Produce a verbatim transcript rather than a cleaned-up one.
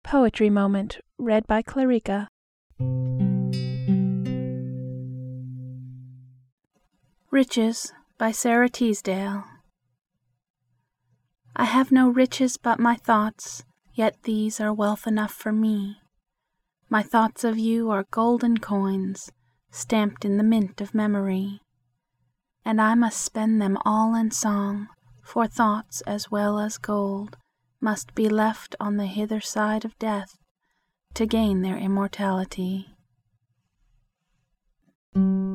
Poetry Moment, read by Clarica. Riches by Sara Teasdale. I have no riches but my thoughts, yet these are wealth enough for me. My thoughts of you are golden coins, stamped in the mint of memory. And I must spend them all in song, for thoughts as well as gold must be left on the hither side of death to gain their immortality.